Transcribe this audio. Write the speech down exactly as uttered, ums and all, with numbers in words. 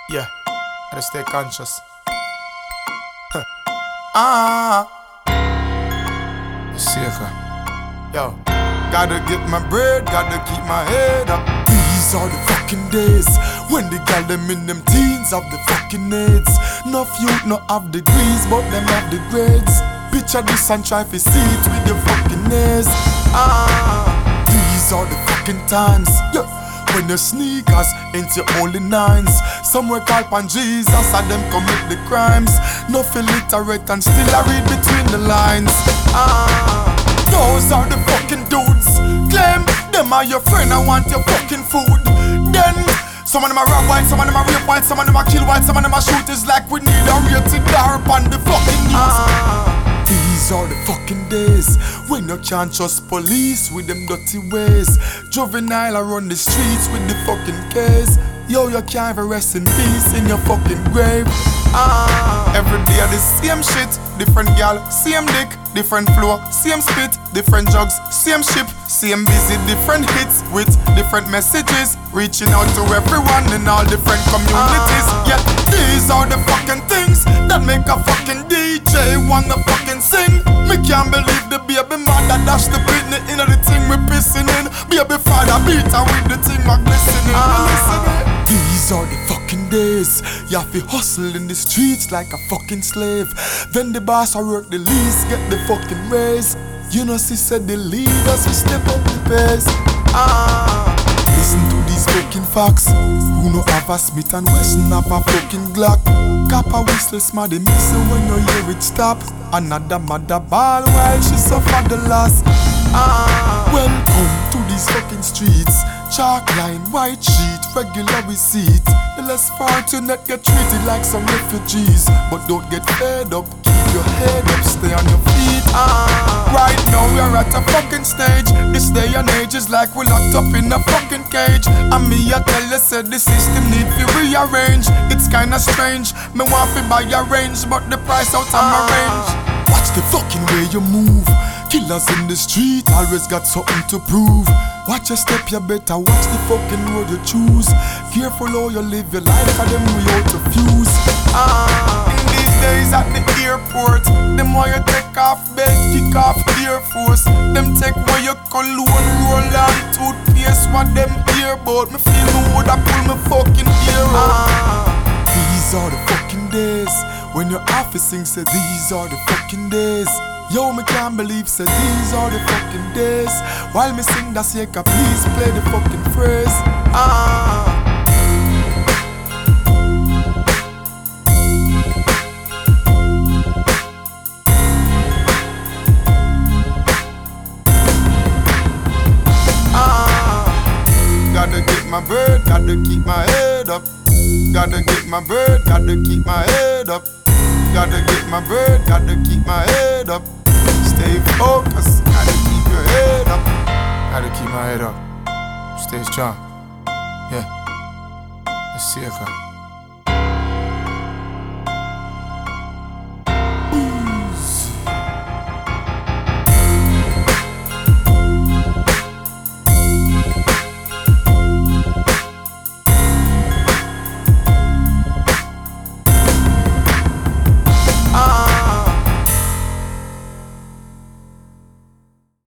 Yeah, gotta stay conscious. Huh. Ah, Seeker. Yo, gotta get my bread, gotta keep my head up. These are the fucking days when they got them in them teens have the fucking needs. No youth, no have degrees, but them have the grades. Picture this and try to see it with your fucking ears. Ah, these are the fucking times. Yeah. When your sneakers ain't your only nines. Somewhere call upon Jesus and them commit the crimes. No illiterate and still I read between the lines. Ah, those are the fucking dudes. Claim them are your friend and want your fucking food. Then some of them are rob white, some of them are rape white, some of them are kill white, some of them are shooters like we need a rated car upon the fucking news. Ah, these are the fucking days when you can't trust police with them dirty ways. Juvenile I run the streets with the fucking case. Yo, you can't even rest in peace in your fucking grave. Ah, every day the same shit. Different gal, same dick. Different flow, same spit. Different drugs, same ship. Same busy, different hits with different messages. Reaching out to everyone in all different communities. Yet these are the fucking things that make a fucking D J wanna fucking sing. Me can't believe the baby mother dash the Britney in the thing we pissing in. Baby father beat her with the thing my glistening. Ah, these are the fucking days. You have to hustle in the streets like a fucking slave. Then the boss I work the least, get the fucking raise. You know she said the leaders will step up the pace. Ah, listen to these fucking facts. Who know have a Smith and Wesson have a fucking Glock. Kappa whistle smarty missile when you hear it stop. Another mother ball while she suffer the loss. Ah, welcome to these fucking streets. Chalk line, white sheet, regular receipt. The less fortunate get treated like some refugees. But don't get fed up, keep your head up, stay on your feet. Ah, right now we're at a fucking stage. This day and age is like we're locked up in a fucking cage. And me I tell you said the system need to rearrange. It's kinda strange, me want to buy a range, but the price out of my range. Watch the fucking way you move. Killers in the street always got something to prove. Watch your step, you better watch the fucking road you choose. Careful how you live your life, cause them way out to fuse. Ah, in these days at the airport, them why you take off bed, kick off Air Force. Them take where you cologne, roll on toothpaste. What them hear about, me feel me woulda pull me fucking ear out. Ah, these are the fucking days when your office sing say these are the fucking days. Yo, me can't believe say these are the fucking days. While me sing that Seeker, please play the fucking phrase. Ah, ah, gotta get my bread, gotta keep my head up. Gotta get my bread, gotta keep my head up. Gotta get my bread, gotta keep my head up. Stay focused, gotta keep your head up. Gotta keep my head up. Stay strong. Yeah. Let's see it.